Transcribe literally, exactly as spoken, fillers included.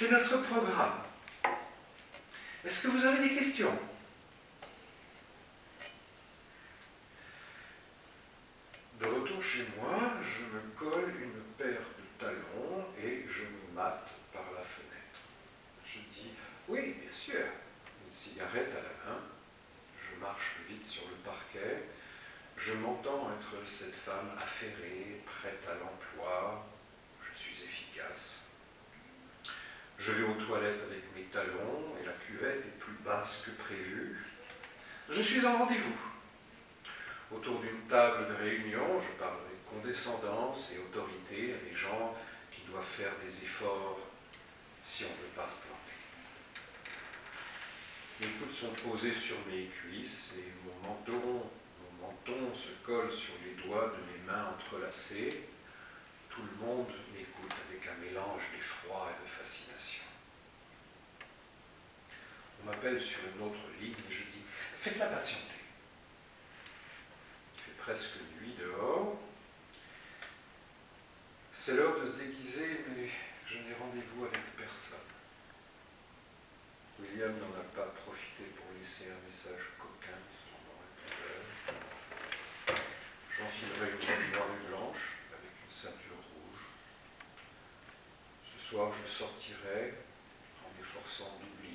C'est notre programme. Est-ce que vous avez des questions? De retour chez moi, je me colle une paire de talons et je me mate par la fenêtre. Je dis, oui, bien sûr, une cigarette à la main. Je marche vite sur le parquet. Je m'entends être cette femme affairée, prête à l'emploi. Je suis efficace. Je vais aux toilettes avec mes talons et la cuvette est plus basse que prévu. Je suis en rendez-vous. Autour d'une table de réunion, je parle avec condescendance et autorité à des gens qui doivent faire des efforts si on ne veut pas se planter. Mes coudes sont posés sur mes cuisses et mon menton, mon menton se colle sur les doigts de mes mains entrelacées. Tout le monde m'écoute avec un mélange d'effroi et de fascination. On m'appelle sur une autre ligne et je dis « Faites-la patienter ». Il fait presque nuit dehors. C'est l'heure de se déguiser, mais je n'ai rendez-vous avec personne. William n'en a pas profité pour laisser un message coquin sur mon répondeur. J'enfilerai une robe noire et blanche avec une ceinture rouge. Ce soir, je sortirai en m'efforçant d'oublier